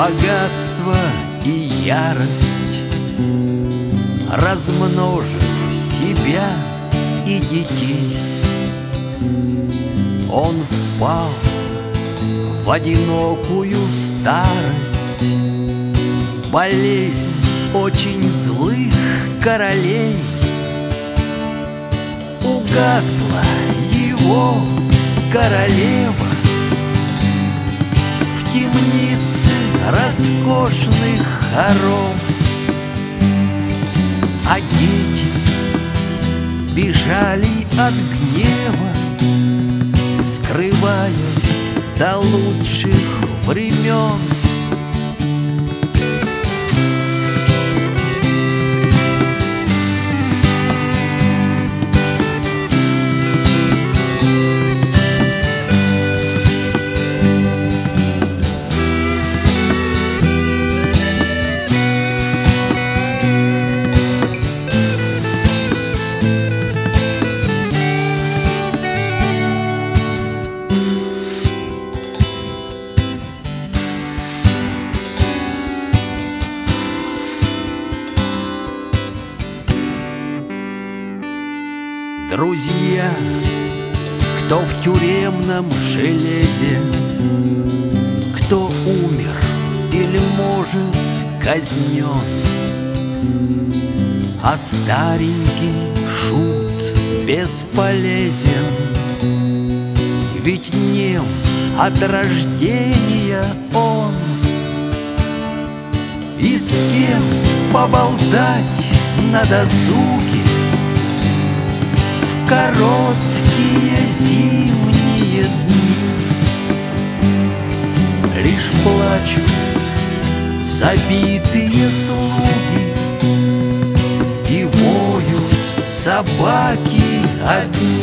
богатство и ярость, размножив себя и детей, он впал в одинокую старость, болезнь очень злых королей. Угасла его королева в темнице роскошных хором, а дети бежали от гнева, скрываясь до лучших времен. Друзья, кто в тюремном железе, кто умер или, может, казнен, а старенький шут бесполезен, ведь нем от рождения он. И с кем поболтать на досуге в короткие зимние дни? Лишь плачут забитые слуги и воют собаки одни.